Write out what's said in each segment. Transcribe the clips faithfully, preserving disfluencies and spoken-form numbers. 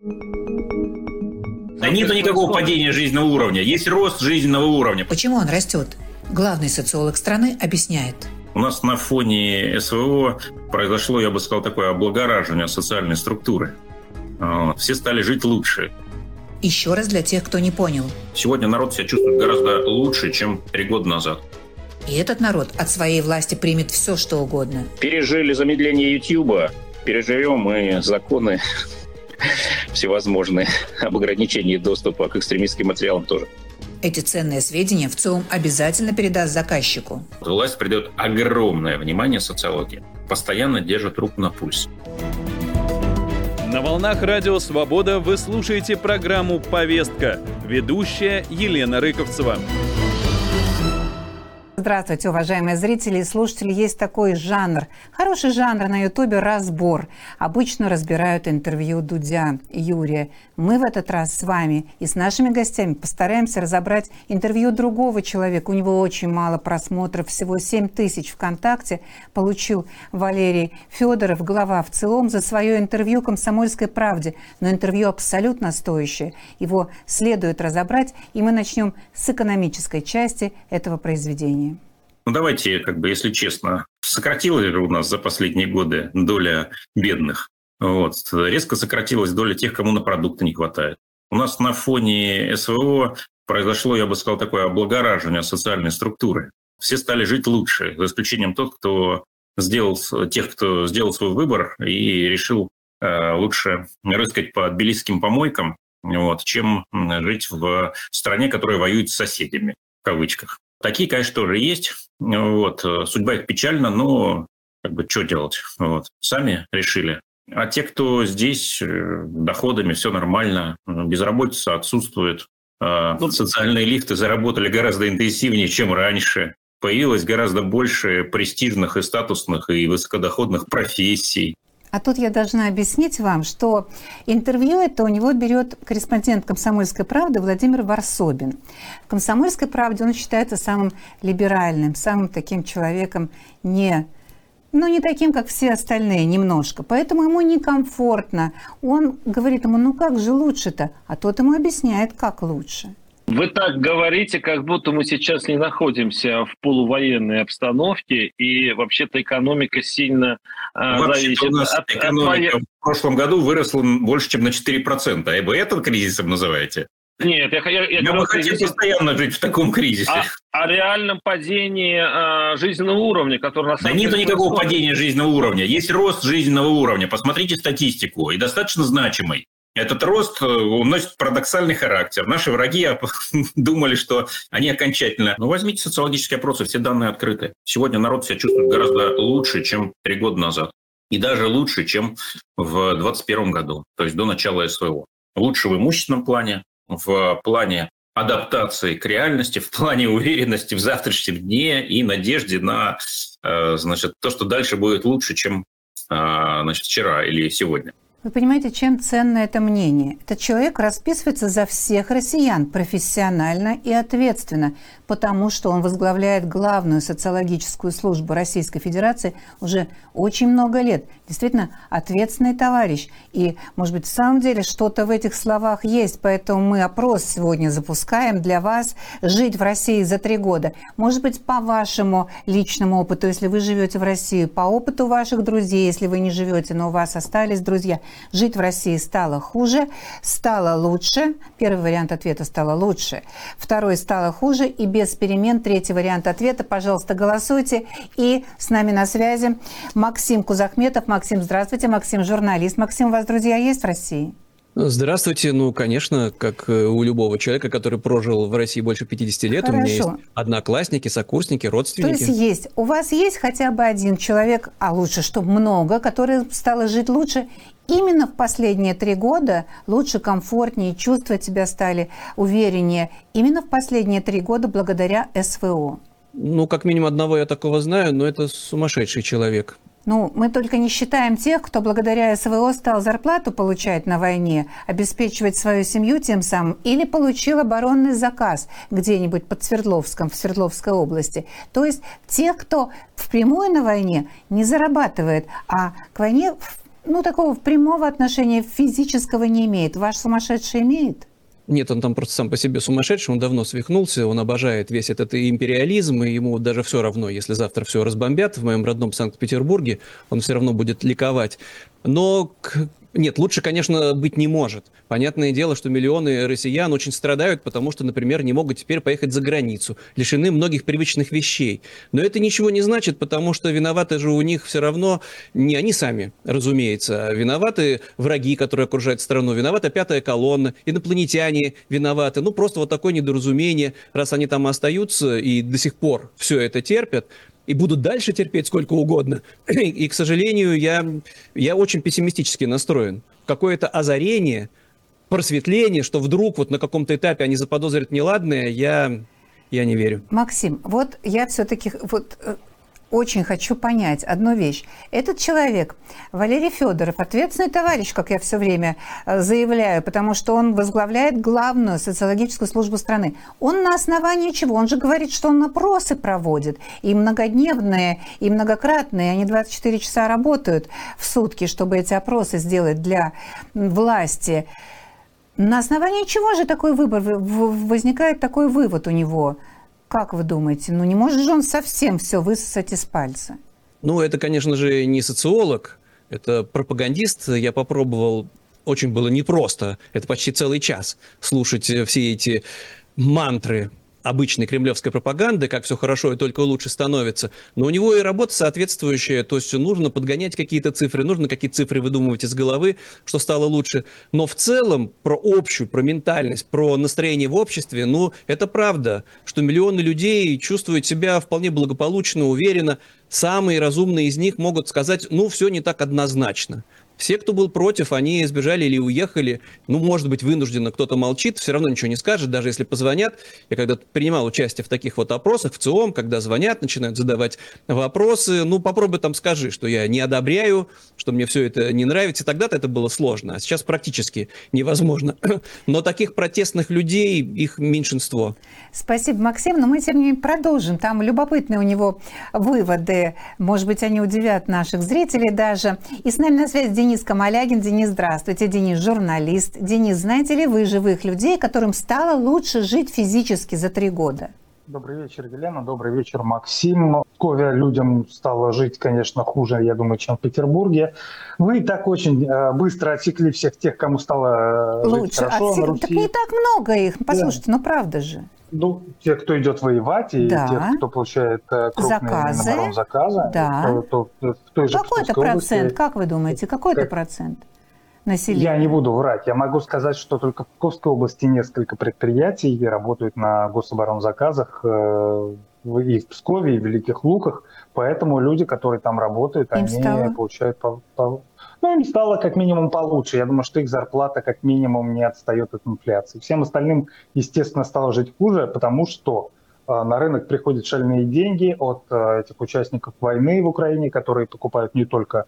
Да нет никакого падения жизненного уровня, есть рост жизненного уровня. Почему он растет? Главный социолог страны объясняет. У нас на фоне СВО произошло, я бы сказал, такое облагораживание социальной структуры. Все стали жить лучше. Еще раз для тех, кто не понял. Сегодня народ себя чувствует гораздо лучше, чем три года назад. И этот народ от своей власти примет все, что угодно. Пережили замедление Ютьюба, переживем и законы всевозможные об ограничении доступа к экстремистским материалам тоже. Эти ценные сведения ВЦИОМ обязательно передаст заказчику. Власть придает огромное внимание социологии. Постоянно держит руку на пульсе. На волнах Радио Свобода вы слушаете программу «Повестка». Ведущая Елена Рыковцева. Здравствуйте, уважаемые зрители и слушатели. Есть такой жанр, хороший жанр на Ютубе — разбор. Обычно разбирают интервью Дудя и Юрия. Мы в этот раз с вами и с нашими гостями постараемся разобрать интервью другого человека. У него очень мало просмотров, всего семь тысяч ВКонтакте. Получил Валерий Федоров, глава ВЦИОМ, за свое интервью «Комсомольской правде». Но интервью абсолютно стоящее. Его следует разобрать, и мы начнем с экономической части этого произведения. Ну, давайте, как бы, если честно, сократилась у нас за последние годы доля бедных. Вот. Резко сократилась доля тех, кому на продукты не хватает. У нас на фоне СВО произошло, я бы сказал, такое облагораживание социальной структуры. Все стали жить лучше, за исключением тех, кто сделал, тех, кто сделал свой выбор и решил э, лучше рыскать по тбилисским помойкам, вот, чем жить в стране, которая воюет с соседями, в кавычках. Такие, конечно, тоже есть. Вот. Судьба их печальна, но как бы что делать? Вот. Сами решили. А те, кто здесь, доходами все нормально, безработица отсутствует, социальные лифты заработали гораздо интенсивнее, чем раньше. Появилось гораздо больше престижных и статусных и высокодоходных профессий. А тут я должна объяснить вам, что интервью это у него берет корреспондент «Комсомольской правды» Владимир Варсобин. В «Комсомольской правде» он считается самым либеральным, самым таким человеком, не, ну, не таким, как все остальные, немножко. Поэтому ему некомфортно. Он говорит ему, ну как же лучше-то? А тот ему объясняет, как лучше. Вы так говорите, как будто мы сейчас не находимся в полувоенной обстановке, и вообще-то экономика сильно э, зависит у нас от, экономика от... в прошлом году выросла больше, чем на четыре процента. А вы это кризисом называете? Нет, я, я, я Мы бы хотим постоянно жить в таком кризисе. О, о реальном падении э, жизненного уровня, который на самом деле... Да нет никакого происходит. падения жизненного уровня. Есть рост жизненного уровня. Посмотрите статистику. И достаточно значимый. Этот рост носит парадоксальный характер. Наши враги думали, что они окончательно... Ну, возьмите социологические опросы, все данные открыты. Сегодня народ себя чувствует гораздо лучше, чем три года назад. И даже лучше, чем в двадцать первом году, то есть до начала СВО. Лучше в имущественном плане, в плане адаптации к реальности, в плане уверенности в завтрашнем дне и надежде на, значит, то, что дальше будет лучше, чем, значит, вчера или сегодня. Вы понимаете, чем ценно это мнение? Этот человек расписывается за всех россиян профессионально и ответственно, потому что он возглавляет главную социологическую службу Российской Федерации уже очень много лет. Действительно, ответственный товарищ. И, может быть, в самом деле что-то в этих словах есть, поэтому мы опрос сегодня запускаем для вас «Жить в России за три года». Может быть, по вашему личному опыту, если вы живете в России, по опыту ваших друзей, если вы не живете, но у вас остались друзья – жить в России стало хуже, стало лучше. Первый вариант ответа стало лучше. Второй стало хуже и без перемен. Третий вариант ответа. Пожалуйста, голосуйте. И с нами на связи Максим Кузахметов. Максим, здравствуйте. Максим, журналист. Максим, у вас друзья есть в России? Здравствуйте. Ну, конечно, как у любого человека, который прожил в России больше пятидесяти лет, Хорошо. У меня есть одноклассники, сокурсники, родственники. То есть есть. У вас есть хотя бы один человек, а лучше, чтобы много, который стал жить лучше именно в последние три года, лучше, комфортнее, чувствовать себя стали увереннее. Именно в последние три года благодаря СВО. Ну, как минимум одного я такого знаю, но это сумасшедший человек. Ну, мы только не считаем тех, кто благодаря СВО стал зарплату получать на войне, обеспечивать свою семью тем самым, или получил оборонный заказ где-нибудь под Свердловском, в Свердловской области. То есть тех, кто впрямую на войне не зарабатывает, а к войне ну, такого прямого отношения физического не имеет. Ваш сумасшедший имеет? Нет, он там просто сам по себе сумасшедший, он давно свихнулся, он обожает весь этот империализм, и ему даже все равно, если завтра все разбомбят в моем родном Санкт-Петербурге, он все равно будет ликовать. Но нет, лучше, конечно, быть не может. Понятное дело, что миллионы россиян очень страдают, потому что, например, не могут теперь поехать за границу, лишены многих привычных вещей. Но это ничего не значит, потому что виноваты же у них все равно не они сами, разумеется, а виноваты враги, которые окружают страну, виновата пятая колонна, инопланетяне виноваты. Ну, просто вот такое недоразумение, раз они там остаются и до сих пор все это терпят, и будут дальше терпеть сколько угодно. И, к сожалению, я, я очень пессимистически настроен. Какое-то озарение, просветление, что вдруг вот на каком-то этапе они заподозрят неладное, я, я не верю. Максим, вот я все-таки вот очень хочу понять одну вещь. Этот человек, Валерий Федоров, ответственный товарищ, как я все время заявляю, потому что он возглавляет главную социологическую службу страны. Он на основании чего? Он же говорит, что он опросы проводит, и многодневные, и многократные, они двадцать четыре часа работают в сутки, чтобы эти опросы сделать для власти. На основании чего же такой выбор, возникает такой вывод у него? Как вы думаете? Ну, не может же он совсем все высосать из пальца? Ну, это, конечно же, не социолог, это пропагандист. Я попробовал, очень было непросто, это почти целый час, слушать все эти мантры обычной кремлевской пропаганды, как все хорошо и только лучше становится. Но у него и работа соответствующая, то есть нужно подгонять какие-то цифры, нужно какие-то цифры выдумывать из головы, что стало лучше. Но в целом про общую, про ментальность, про настроение в обществе, ну, это правда, что миллионы людей чувствуют себя вполне благополучно, уверенно. Самые разумные из них могут сказать, ну, все не так однозначно. Все, кто был против, они сбежали или уехали. Ну, может быть, вынужденно кто-то молчит, все равно ничего не скажет, даже если позвонят. Я когда принимал участие в таких вот опросах в ЦИОМ, когда звонят, начинают задавать вопросы, ну, попробуй там скажи, что я не одобряю, что мне все это не нравится. Тогда-то это было сложно, а сейчас практически невозможно. Но таких протестных людей, их меньшинство. Спасибо, Максим. Но мы, тем не менее, продолжим. Там любопытные у него выводы. Может быть, они удивят наших зрителей даже. И с нами на связи Денис Камалягин. Денис, здравствуйте. Денис, журналист. Денис, знаете ли вы живых людей, которым стало лучше жить физически за три года? Добрый вечер, Елена. Добрый вечер, Максим. В Пскове людям стало жить, конечно, хуже, я думаю, чем в Петербурге. Вы так очень э, быстро отсекли всех тех, кому стало э, лучше жить хорошо отсек... на Руси. Так не так много их. Послушайте, да. Ну правда же. Ну, те, кто идет воевать, и да. те, кто получает э, крупные заказы, заказы, да. то, то, то в той же какой это процент, области, как вы думаете, какой это процент населения? Я не буду врать. Я могу сказать, что только в Псковской области несколько предприятий работают на гособоронзаказах э, и в Пскове, и в Великих Луках. Поэтому люди, которые там работают, им они стало? получают... По, по, ну, им стало как минимум получше. Я думаю, что их зарплата как минимум не отстает от инфляции. Всем остальным, естественно, стало жить хуже, потому что э, на рынок приходят шальные деньги от э, этих участников войны в Украине, которые покупают не только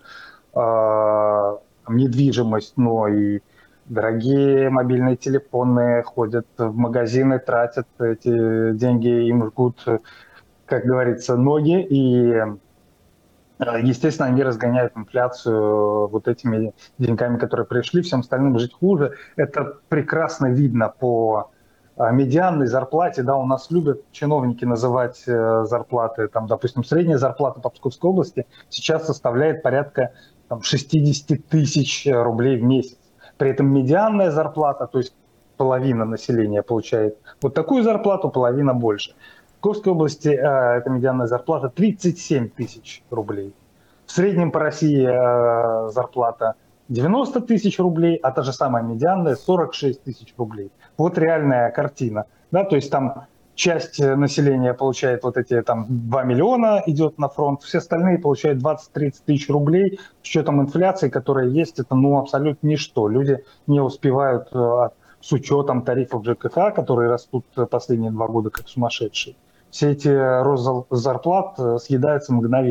э, недвижимость, но и дорогие мобильные телефоны, ходят в магазины, тратят эти деньги, им жгут, как говорится, ноги, и, естественно, они разгоняют инфляцию вот этими деньгами, которые пришли, всем остальным жить хуже. Это прекрасно видно по медианной зарплате, да, у нас любят чиновники называть зарплаты, там, допустим, средняя зарплата по Псковской области сейчас составляет порядка там, шестьдесят тысяч рублей в месяц. При этом медианная зарплата, то есть половина населения получает вот такую зарплату, половина больше. В Псковской области э, эта медианная зарплата тридцать семь тысяч рублей. В среднем по России э, зарплата девяносто тысяч рублей, а та же самая медианная сорок шесть тысяч рублей. Вот реальная картина. Да, то есть там часть населения получает вот эти там два миллиона, идет на фронт, все остальные получают двадцать-тридцать тысяч рублей. С учетом инфляции, которая есть, это ну абсолютно ничто. Люди не успевают с учетом тарифов ЖКХ, которые растут последние два года как сумасшедшие. Все эти рост зарплат съедаются мгновенно.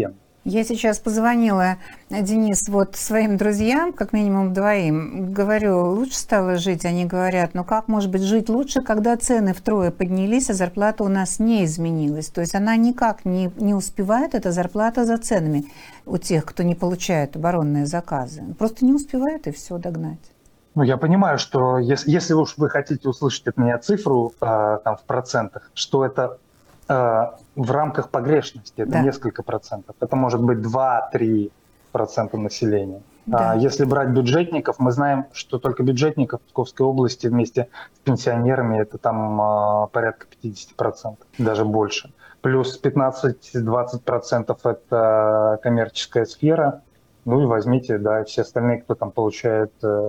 Я сейчас позвонила, Денис, вот своим друзьям, как минимум двоим, говорю, лучше стало жить. Они говорят, ну как может быть жить лучше, когда цены втрое поднялись, а зарплата у нас не изменилась. То есть она никак не, не успевает, эта зарплата за ценами у тех, кто не получает оборонные заказы. Просто не успевает и все догнать. Ну, я понимаю, что если, если уж вы хотите услышать от меня цифру э, там, в процентах, что это э, в рамках погрешности, это да. несколько процентов. Это может быть два-три процента населения. Да. А если брать бюджетников, мы знаем, что только бюджетников в Псковской области вместе с пенсионерами это там э, порядка пятьдесят процентов, даже больше. Плюс пятнадцать-двадцать процентов это коммерческая сфера. Ну и возьмите, да, все остальные, кто там получает э,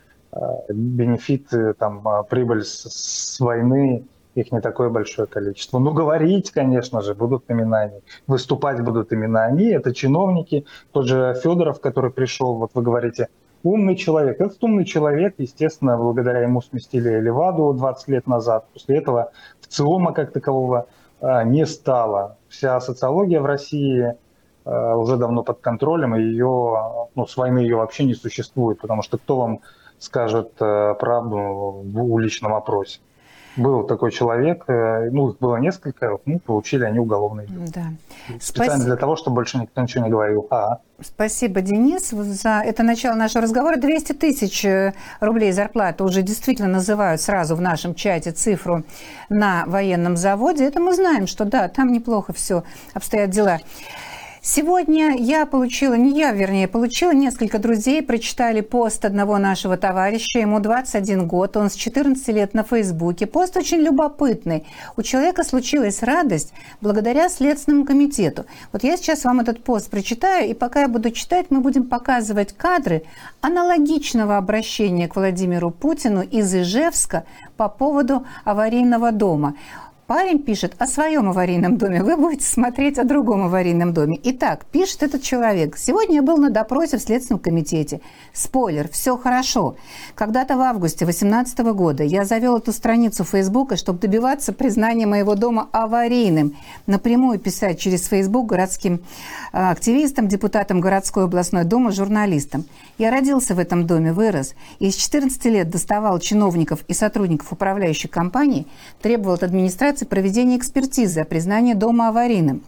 бенефиты, там, прибыль с, с войны, их не такое большое количество. Ну, говорить, конечно же, будут имена они, выступать будут имена они, это чиновники. Тот же Федоров, который пришел, вот вы говорите, умный человек. Этот умный человек, естественно, благодаря ему сместили Леваду двадцать лет назад. После этого ВЦИОМа как такового не стало. Вся социология в России уже давно под контролем, и ее, ну, с войны ее вообще не существует, потому что кто вам скажет э, правду в уличном опросе. Был такой человек, э, ну, их было несколько, ну, получили они уголовный дело. Да. Специально Спасибо. Для того, чтобы больше никто ничего не говорил. А. Спасибо, Денис, за это начало нашего разговора. двести тысяч рублей зарплаты уже действительно называют сразу в нашем чате цифру на военном заводе. Это мы знаем, что да, там неплохо все обстоят дела. Сегодня я получила, не я, вернее, получила несколько друзей, прочитали пост одного нашего товарища, ему двадцать один год, он с четырнадцати лет на Фейсбуке. Пост очень любопытный. У человека случилась радость благодаря Следственному комитету. Вот я сейчас вам этот пост прочитаю, и пока я буду читать, мы будем показывать кадры аналогичного обращения к Владимиру Путину из Ижевска по поводу аварийного дома. Парень пишет о своем аварийном доме, вы будете смотреть о другом аварийном доме. Итак, пишет этот человек. Сегодня я был на допросе в Следственном комитете. Спойлер, все хорошо. Когда-то в августе две тысячи восемнадцатого года я завел эту страницу Фейсбука, чтобы добиваться признания моего дома аварийным. Напрямую писать через Фейсбук городским активистам, депутатам городской областной думы, журналистам. Я родился в этом доме, вырос. И с четырнадцати лет доставал чиновников и сотрудников управляющей компании, требовал от администрации проведения экспертизы о признании дома аварийным.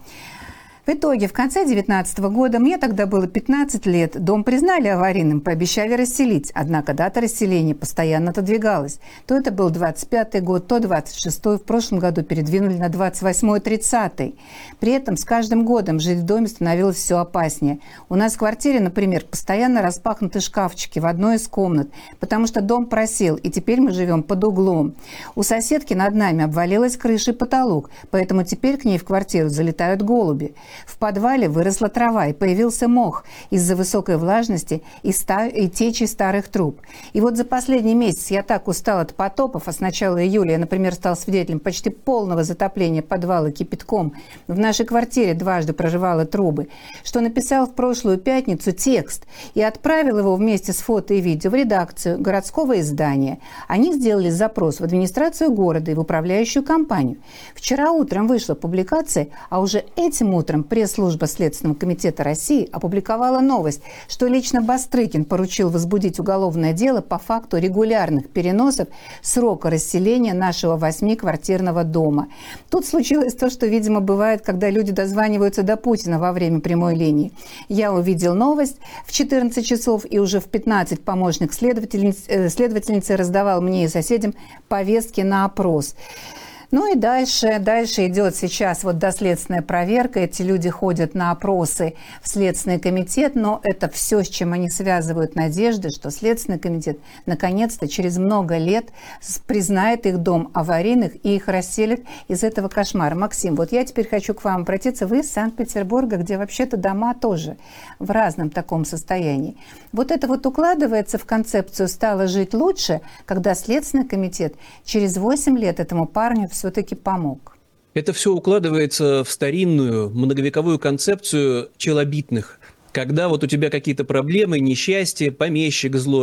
В итоге, в конце две тысячи девятнадцатого года, мне тогда было пятнадцать лет, дом признали аварийным, пообещали расселить, однако дата расселения постоянно отодвигалась. То это был двадцать пятый год, то двадцать шестой, в прошлом году передвинули на двадцать восьмой, тридцатый. При этом с каждым годом жить в доме становилось все опаснее. У нас в квартире, например, постоянно распахнуты шкафчики в одной из комнат, потому что дом просел, и теперь мы живем под углом. У соседки над нами обвалилась крыша и потолок, поэтому теперь к ней в квартиру залетают голуби. В подвале выросла трава и появился мох из-за высокой влажности и, ста... и течи старых труб. И вот за последний месяц я так устал от потопов, а с начала июля я, например, стал свидетелем почти полного затопления подвала кипятком. В нашей квартире дважды прорывало трубы, что написал в прошлую пятницу текст и отправил его вместе с фото и видео в редакцию городского издания. Они сделали запрос в администрацию города и в управляющую компанию. Вчера утром вышла публикация, а уже этим утром пресс-служба Следственного комитета России опубликовала новость, что лично Бастрыкин поручил возбудить уголовное дело по факту регулярных переносов срока расселения нашего восьмиквартирного дома. Тут случилось то, что, видимо, бывает, когда люди дозваниваются до Путина во время прямой линии. Я увидел новость в четырнадцать часов, и уже в пятнадцать помощник следовательницы, следовательницы раздавал мне и соседям повестки на опрос. Ну и дальше, дальше идет сейчас вот доследственная проверка. Эти люди ходят на опросы в Следственный комитет, но это все, с чем они связывают надежды, что Следственный комитет наконец-то через много лет признает их дом аварийных и их расселит из этого кошмара. Максим, вот я теперь хочу к вам обратиться. Вы из Санкт-Петербурга, где вообще-то дома тоже в разном таком состоянии. Вот это вот укладывается в концепцию «стало жить лучше», когда Следственный комитет через восемь лет этому парню все-таки помог. Это все укладывается в старинную многовековую концепцию челобитных. Когда вот у тебя какие-то проблемы, несчастья, помещик злой,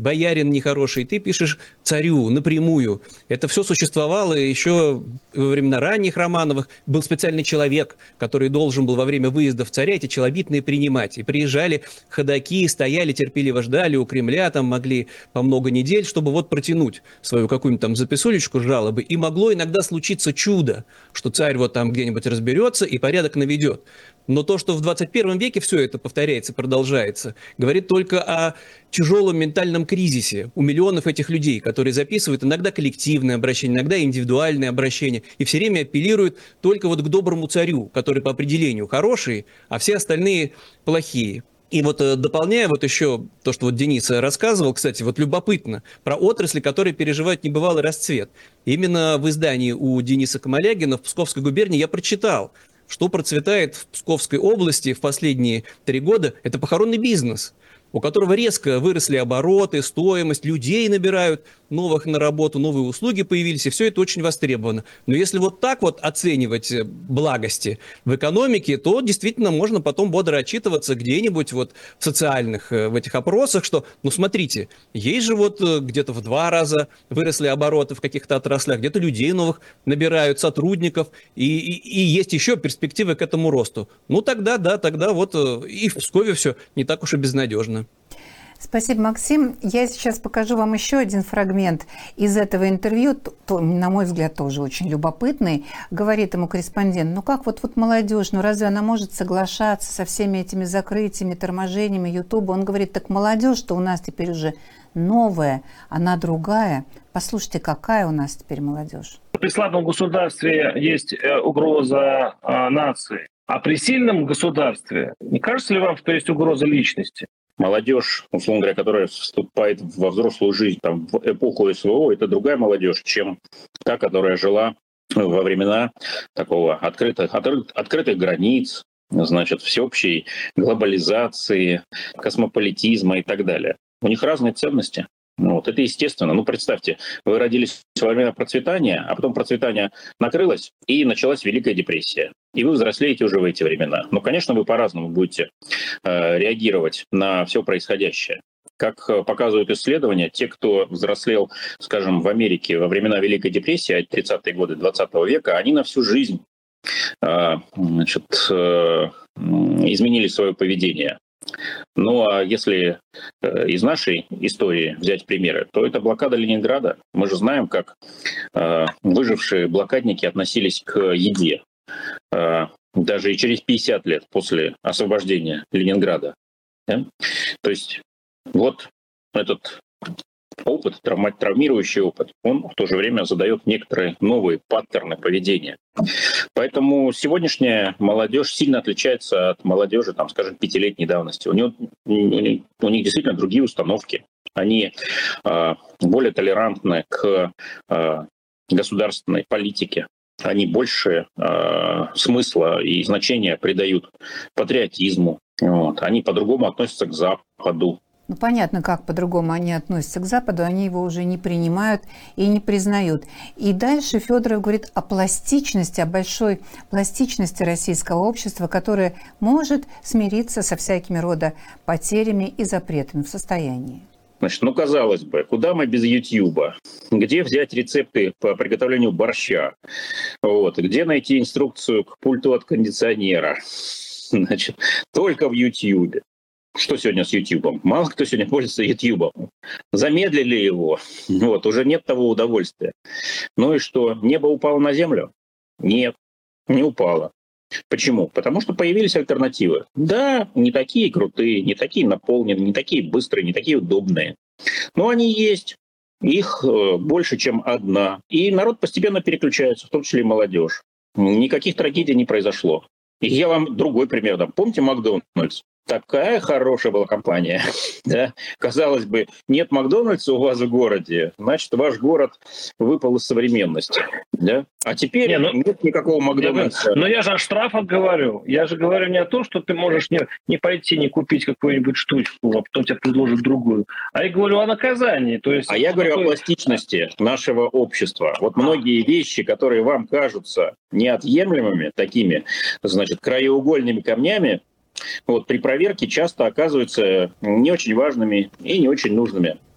боярин нехороший, ты пишешь царю напрямую. Это все существовало еще во времена ранних Романовых. Был специальный человек, который должен был во время выездов царя эти челобитные принимать. И приезжали ходаки, стояли, терпеливо ждали у Кремля, там могли по много недель, чтобы вот протянуть свою какую-нибудь там записулечку жалобы. И могло иногда случиться чудо, что царь вот там где-нибудь разберется и порядок наведет. Но то, что в двадцать первом веке все это повторяется, продолжается, говорит только о тяжелом ментальном кризисе у миллионов этих людей, которые записывают иногда коллективное обращение, иногда индивидуальное обращение, и все время апеллируют только вот к доброму царю, который по определению хороший, а все остальные плохие. И вот дополняя вот еще то, что вот Денис рассказывал, кстати, вот любопытно, про отрасли, которые переживают небывалый расцвет. Именно в издании у Дениса Камалягина в Псковской губернии я прочитал, что процветает в Псковской области в последние три года, это похоронный бизнес, у которого резко выросли обороты, стоимость, людей набирают новых на работу, новые услуги появились, и все это очень востребовано. Но если вот так вот оценивать благости в экономике, то действительно можно потом бодро отчитываться где-нибудь вот в социальных, в этих опросах, что, ну смотрите, есть же вот где-то в два раза выросли обороты в каких-то отраслях, где-то людей новых набирают, сотрудников, и, и, и есть еще перспективы к этому росту. Ну тогда, да, тогда вот и в Пскове все не так уж и безнадежно. Спасибо, Максим. Я сейчас покажу вам еще один фрагмент из этого интервью, то, на мой взгляд, тоже очень любопытный. Говорит ему корреспондент, ну как вот, вот молодежь, ну разве она может соглашаться со всеми этими закрытиями, торможениями Ютуба? Он говорит, так молодежь-то у нас теперь уже новая, она другая. Послушайте, какая у нас теперь молодежь. При слабом государстве есть угроза э, нации, а при сильном государстве, не кажется ли вам, что есть угроза личности? Молодежь, условно говоря, которая вступает во взрослую жизнь, там, в эпоху СВО, это другая молодежь, чем та, которая жила во времена такого открытых, открытых, открытых границ, значит, всеобщей глобализации, космополитизма и так далее. У них разные ценности. Вот, это естественно. Ну, представьте, вы родились во время процветания, а потом процветание накрылось, и началась Великая депрессия. И вы взрослеете уже в эти времена. Ну, конечно, вы по-разному будете э, реагировать на все происходящее. Как показывают исследования, те, кто взрослел, скажем, в Америке во времена Великой депрессии, тридцатые годы двадцатого века, они на всю жизнь э, значит, э, изменили свое поведение. Ну а если э, из нашей истории взять примеры, то это блокада Ленинграда. Мы же знаем, как э, выжившие блокадники относились к еде. Э, даже и через пятьдесят лет после освобождения Ленинграда. Да? То есть вот этот опыт, травма, травмирующий опыт, он в то же время задает некоторые новые паттерны поведения. Поэтому сегодняшняя молодежь сильно отличается от молодежи, там, скажем, пятилетней давности. У, него, у, них, у них действительно другие установки. Они э, более толерантны к э, государственной политике. Они больше э, смысла и значения придают патриотизму. Вот. Они по-другому относятся к Западу. Ну, понятно, как по-другому они относятся к Западу, они его уже не принимают и не признают. И дальше Федоров говорит о пластичности, о большой пластичности российского общества, которое может смириться со всякими рода потерями и запретами в состоянии. Значит, ну, казалось бы, куда мы без Ютьюба? Где взять рецепты по приготовлению борща? Вот. Где найти инструкцию к пульту от кондиционера? Значит, только в Ютьюбе. Что сегодня с Ютьюбом? Мало кто сегодня пользуется Ютьюбом. Замедлили его. Вот, уже нет того удовольствия. Ну и что, небо упало на землю? Нет, не упало. Почему? Потому что появились альтернативы. Да, не такие крутые, не такие наполненные, не такие быстрые, не такие удобные. Но они есть. Их больше, чем одна. И народ постепенно переключается, в том числе и молодежь. Никаких трагедий не произошло. И я вам другой пример дам. Помните Макдональдс? Такая хорошая была компания. Да? Казалось бы, нет Макдональдса у вас в городе, значит, ваш город выпал из современности. Да? А теперь не, ну, нет никакого Макдональдса. Но я же о штрафах говорю. Я же говорю не о том, что ты можешь не, не пойти, не купить какую-нибудь штучку, а потом тебе предложат другую. А я говорю о наказании. То есть, а я говорю такое... о пластичности нашего общества. Вот многие вещи, которые вам кажутся неотъемлемыми, такими, значит, краеугольными камнями, вот, при проверке часто оказываются не очень важными и не очень нужными.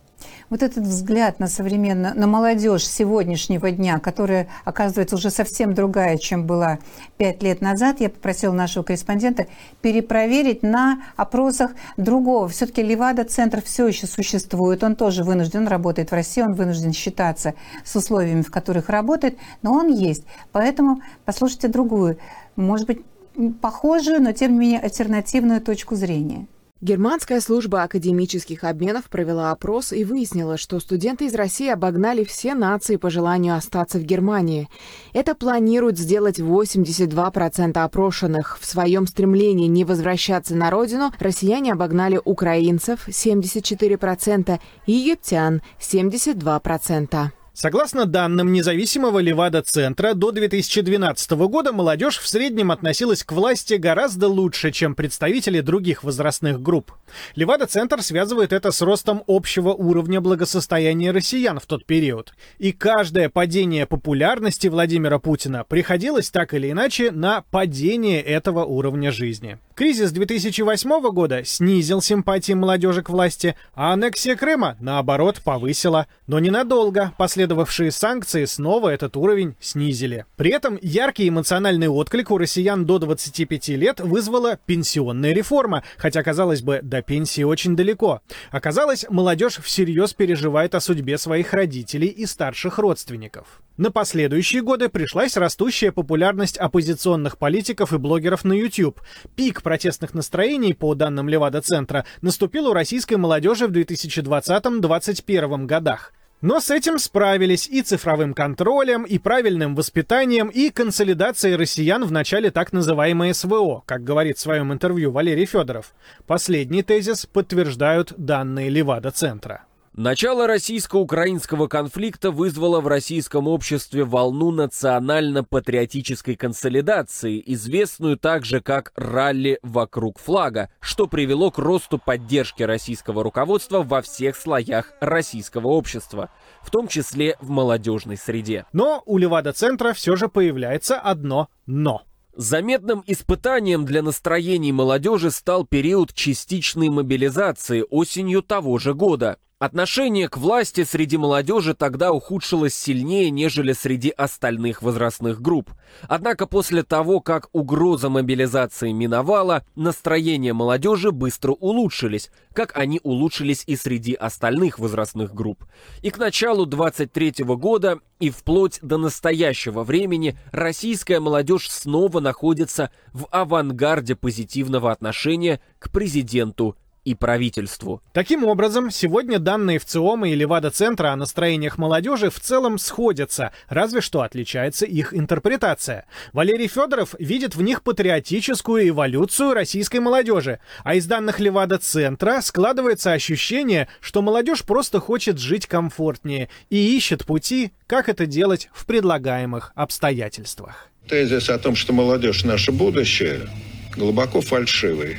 Вот этот взгляд на современную, на молодежь сегодняшнего дня, которая, оказывается, уже совсем другая, чем была пять лет назад, я попросила нашего корреспондента перепроверить на опросах другого. Все-таки Левада-центр все еще существует, он тоже вынужден, он работает в России, он вынужден считаться с условиями, в которых работает, но он есть. Поэтому послушайте другую, может быть, похожую, но тем не менее альтернативную точку зрения. Германская служба академических обменов провела опрос и выяснила, что студенты из России обогнали все нации по желанию остаться в Германии. Это планируют сделать восемьдесят два процента опрошенных. В своем стремлении не возвращаться на родину россияне обогнали украинцев семьдесят четыре процента и египтян семьдесят два процента. Согласно данным независимого Левада-центра, до две тысячи двенадцатого года молодежь в среднем относилась к власти гораздо лучше, чем представители других возрастных групп. Левада-центр связывает это с ростом общего уровня благосостояния россиян в тот период. И каждое падение популярности Владимира Путина приходилось так или иначе на падение этого уровня жизни. Кризис две тысячи восьмого года снизил симпатии молодежи к власти, а аннексия Крыма, наоборот, повысила. Но ненадолго. Последовавшие санкции снова этот уровень снизили. При этом яркий эмоциональный отклик у россиян до двадцати пяти лет вызвала пенсионная реформа, хотя, казалось бы, до пенсии очень далеко. Оказалось, молодежь всерьез переживает о судьбе своих родителей и старших родственников. На последующие годы пришлась растущая популярность оппозиционных политиков и блогеров на YouTube. Пик протестных настроений, по данным Левада-центра, наступил у российской молодежи в две тысячи двадцатом — две тысячи двадцать первом годах. Но с этим справились и цифровым контролем, и правильным воспитанием, и консолидацией россиян в начале так называемой эс вэ о, как говорит в своем интервью Валерий Федоров. Последний тезис подтверждают данные Левада-центра. Начало российско-украинского конфликта вызвало в российском обществе волну национально-патриотической консолидации, известную также как «ралли вокруг флага», что привело к росту поддержки российского руководства во всех слоях российского общества, в том числе в молодежной среде. Но у Левада-центра все же появляется одно «но». Заметным испытанием для настроений молодежи стал период частичной мобилизации осенью того же года. Отношение к власти среди молодежи тогда ухудшилось сильнее, нежели среди остальных возрастных групп. Однако после того, как угроза мобилизации миновала, настроения молодежи быстро улучшились, как они улучшились и среди остальных возрастных групп. И к началу двадцать третьего года и вплоть до настоящего времени российская молодежь снова находится в авангарде позитивного отношения к президенту и правительству. Таким образом, сегодня данные ВЦИОМа и Левада-центра о настроениях молодежи в целом сходятся, разве что отличается их интерпретация. Валерий Федоров видит в них патриотическую эволюцию российской молодежи, а из данных Левада-центра складывается ощущение, что молодежь просто хочет жить комфортнее и ищет пути, как это делать в предлагаемых обстоятельствах. Тезис о том, что молодежь — наше будущее, глубоко фальшивый.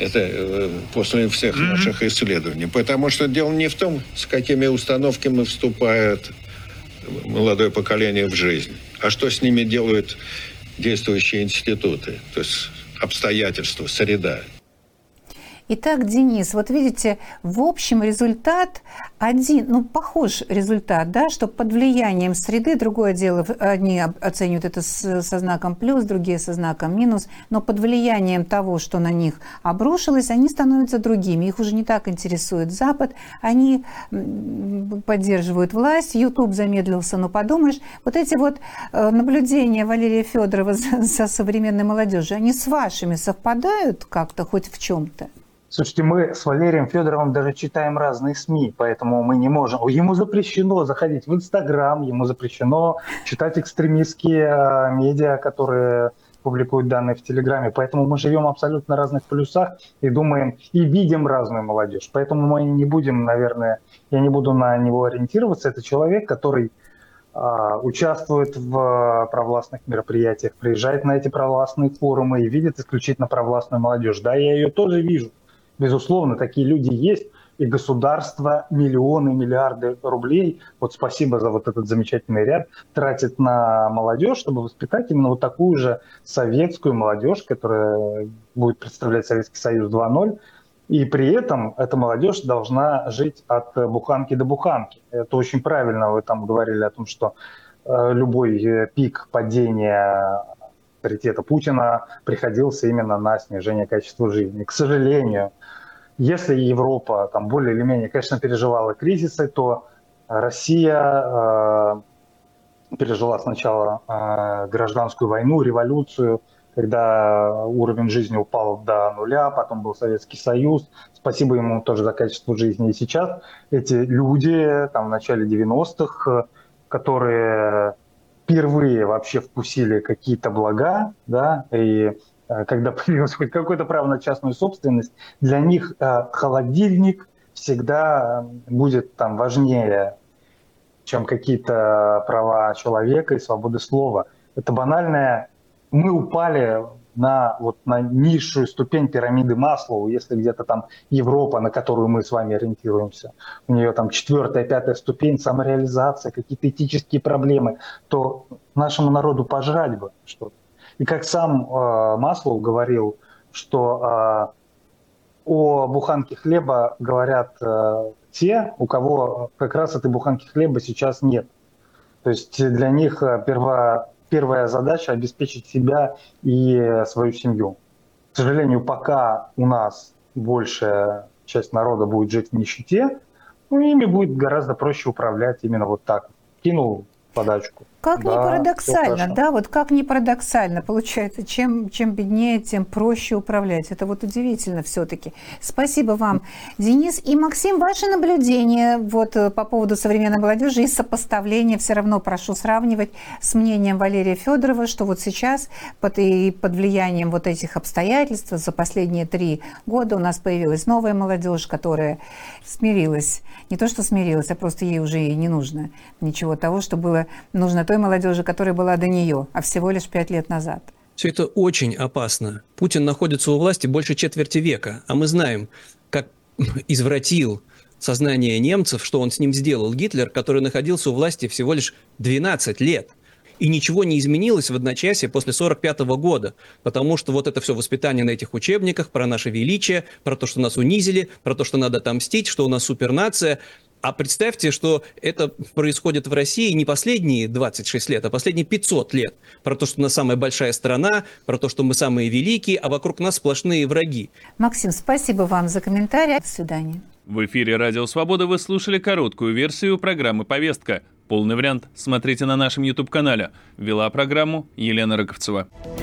Это после всех mm-hmm. наших исследований. Потому что дело не в том, с какими установками вступает молодое поколение в жизнь, а что с ними делают действующие институты, то есть обстоятельства, среда. Итак, Денис, вот видите, в общем результат один, ну, похож результат, да, что под влиянием среды, другое дело, одни оценивают это с, со знаком плюс, другие со знаком минус, но под влиянием того, что на них обрушилось, они становятся другими, их уже не так интересует Запад, они поддерживают власть, YouTube замедлился, ну, подумаешь, вот эти вот наблюдения Валерия Федорова за, за современной молодежью, они с вашими совпадают как-то хоть в чем-то? Слушайте, мы с Валерием Федоровым даже читаем разные СМИ, поэтому мы не можем. Ему запрещено заходить в Инстаграм, ему запрещено читать экстремистские э, медиа, которые публикуют данные в Телеграме. Поэтому мы живем абсолютно на разных полюсах и думаем, и видим разную молодежь. Поэтому мы не будем, наверное, я не буду на него ориентироваться. Это человек, который э, участвует в провластных мероприятиях, приезжает на эти провластные форумы и видит исключительно провластную молодежь. Да, я ее тоже вижу. Безусловно, такие люди есть, и государство миллионы, миллиарды рублей, вот спасибо за вот этот замечательный ряд, тратит на молодежь, чтобы воспитать именно вот такую же советскую молодежь, которая будет представлять Советский Союз два ноль. И при этом эта молодежь должна жить от буханки до буханки. Это очень правильно, вы там говорили о том, что любой пик падения авторитета Путина приходился именно на снижение качества жизни. К сожалению, если Европа там более или менее, конечно, переживала кризисы, то Россия э, пережила сначала э, гражданскую войну, революцию, когда уровень жизни упал до нуля, потом был Советский Союз. Спасибо ему тоже за качество жизни. И сейчас эти люди там, в начале девяностых, которые впервые вообще вкусили какие-то блага, да, и э, когда появилось хоть какое-то право на частную собственность, для них э, холодильник всегда будет там важнее, чем какие-то права человека и свободы слова. Это банальное. Мы упали на, вот, на низшую ступень пирамиды Маслоу, если где-то там Европа, на которую мы с вами ориентируемся, у нее там четвертая, пятая ступень, самореализация, какие-то этические проблемы, то нашему народу пожрать бы что-то. И как сам э, Маслоу говорил, что э, о буханке хлеба говорят э, те, у кого как раз этой буханки хлеба сейчас нет. То есть для них перво, первая задача – обеспечить себя и свою семью. К сожалению, пока у нас большая часть народа будет жить в нищете, ну, ими будет гораздо проще управлять именно вот так. Кинул подачку. Как да, ни парадоксально, да, вот как ни парадоксально, получается, чем, чем беднее, тем проще управлять. Это вот удивительно все-таки. Спасибо вам, Денис. И, Максим, ваши наблюдения вот по поводу современной молодежи и сопоставления все равно прошу сравнивать с мнением Валерия Федорова, что вот сейчас под, и под влиянием вот этих обстоятельств за последние три года у нас появилась новая молодежь, которая смирилась. Не то, что смирилась, а просто ей уже и не нужно ничего того, что было нужно той молодежи, которая была до нее, а всего лишь пять лет назад. Все это очень опасно. Путин находится у власти больше четверти века, а мы знаем, как извратил сознание немцев, что он с ним сделал Гитлер, который находился у власти всего лишь двенадцать лет. И ничего не изменилось в одночасье после сорок пятого года, потому что вот это все воспитание на этих учебниках про наше величие, про то, что нас унизили, про то, что надо отомстить, что у нас супернация. А представьте, что это происходит в России не последние двадцать шесть лет, а последние пятьсот лет. Про то, что у нас самая большая страна, про то, что мы самые великие, а вокруг нас сплошные враги. Максим, спасибо вам за комментарий. До свидания. В эфире «Радио Свобода» вы слушали короткую версию программы «Повестка». Полный вариант смотрите на нашем YouTube-канале. Вела программу Елена Рыковцева.